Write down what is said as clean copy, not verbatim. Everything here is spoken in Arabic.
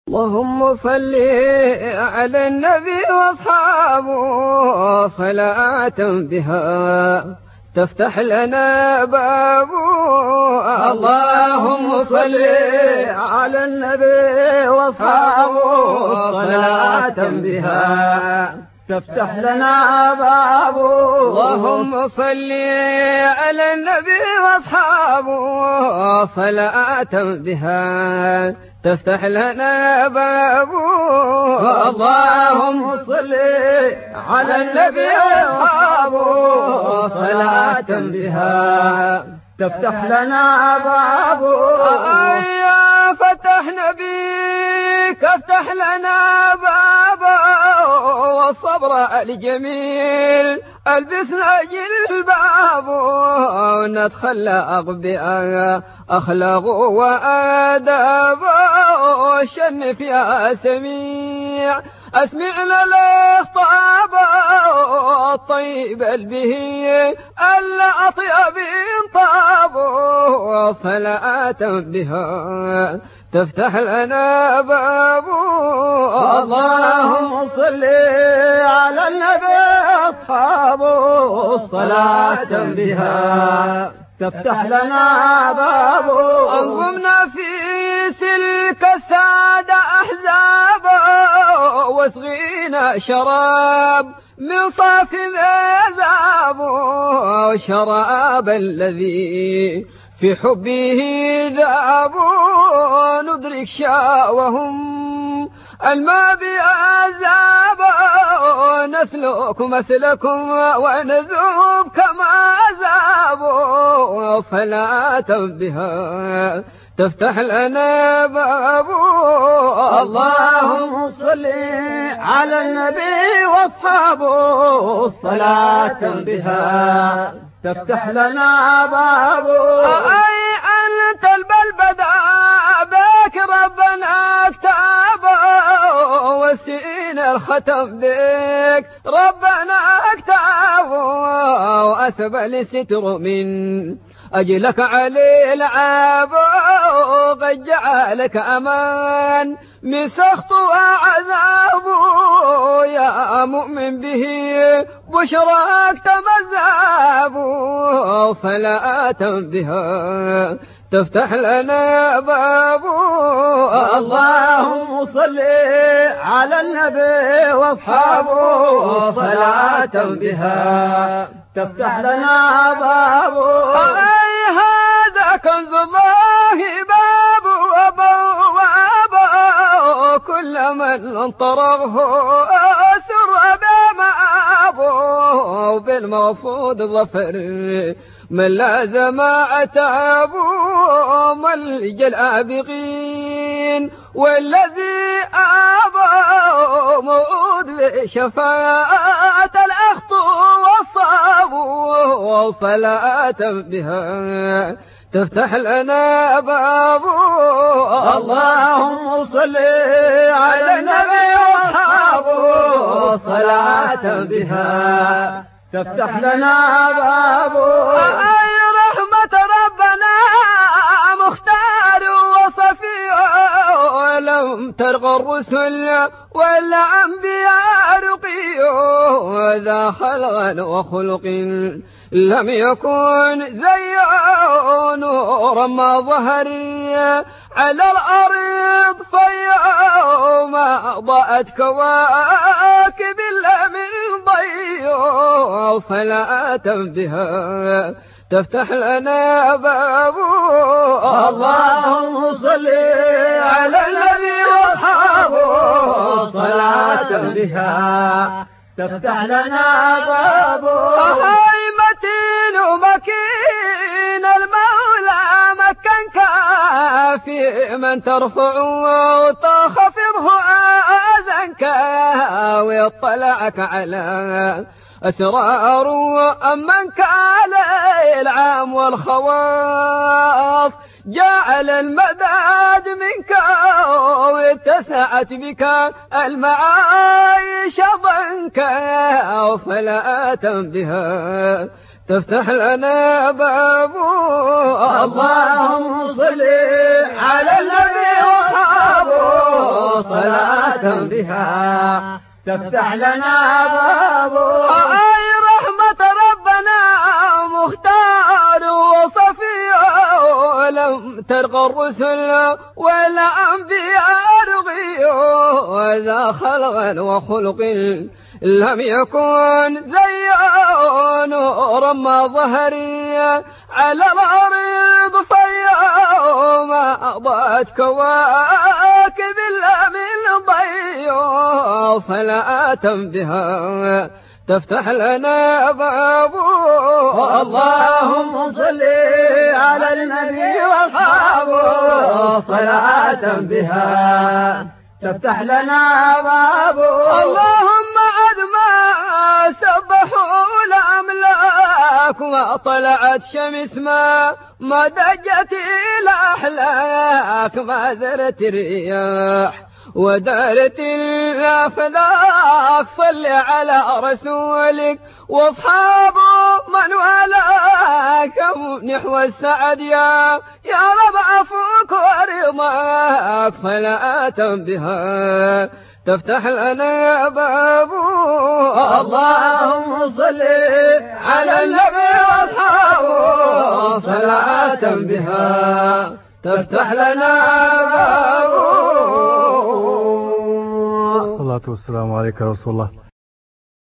اللهم صل على النبي واصحابه صلاة بها تفتح لنا باب. اللهم صل على النبي واصحابه صلاة بها تفتح لنا باب. اللهم صل على النبي واصحابه صلاة بها تفتح لنا باب. اللهم صل على النبي واصحابه صلاة بها تفتح لنا باب. يا فتح نبيك افتح لنا بابا والصبر الجميل البسنا جلباب ونتخلق بأخلاق وآداب وشنف يا سميع أسمعنا الأخطاب الطيب البهي الأطيب طاب صلاة بها تفتح لنا باب. اللهم صل على النبي أصحابه صلاة بها تفتح لنا باب. أنظمنا في سلك السادة أحزابا واسقينا شراب من صاف ذاب شراب الذي في حبه ذاب ندرك شاوهم الماء بأذاب نسلك مثلكم ونذوب كما ذابوا فلا بها تفتح لنا باب. اللهم صل على النبي واصحابه صلاة بها تفتح لنا باب. أي أنت البلبدا بك ربنا اكتاب وسين الختم بك ربنا اكتاب وأسبل الستر من أجلك علي العاب قد جعلك أمان من سخط وعذاب يا مؤمن به بشراك تمذاب صلاة بها تفتح لنا باب. اللهم صل على النبي واصحابه صلاة بها تفتح لنا باب. أي هذا كنز الله باب وبواب كل من طرغه سر بمآب بالمقصود ظفر من لازم عتاب ملجأ الآبقين والذي آبى موعود بشفاعة الأخط والصاب وصلاة بها تفتح لنا باب. اللهم صل على النبي واصحابه صلاة بها تفتح لنا باب. أي رحمة ربنا مختار وصفي ولم ترغى الرسل والأنبياء رقي ذا خلق وخلق لم يكن زي نورا ما ظهر على الأرض فيوم ضاءت كواكب من ضي صلاة بها تفتح لنا باب. اللهم صل على النبي واصحابه صلاة بها تفتح لنا باب. أهي متين ومكين المولى مكن كافي من ترفع وتخفضه آذنك ويطلعك على أسرار أمن كان العام والخواص جعل المداد منك واتسعت بك المعايش ضنكا فلا بها تفتح لنا باب. اللهم صل على النبي وصحابه صلاة بها تفتح لنا باب. أي رحمة ربنا مختار وصفي، ولم ترقى الرسل ولا أنبياء رغيوا، وذا خلق وخلق لم يكن زيه، نورا ما ظهري على الأرض طيا، ما أضاءت كواكب إلا من ضيا، صلاة بها تفتح لنا باب. اللهم صل على النبي وأصحابه، صلاة بها تفتح لنا باب. اللهم عد ما سبحوا الأملاك، وطلعت شمس ما دجت الأحلاك، ما ذرت الرياح ودارت الأفلاك، صل على رسولك واصحابه من والاك، نحو السعد يا رب عفوك ورضاك، صلاة بها تفتح لنا باب. اللهم صل على النبي واصحابه، صلاة بها تفتح لنا باب. الصلاة والسلام عليك يا رسول الله.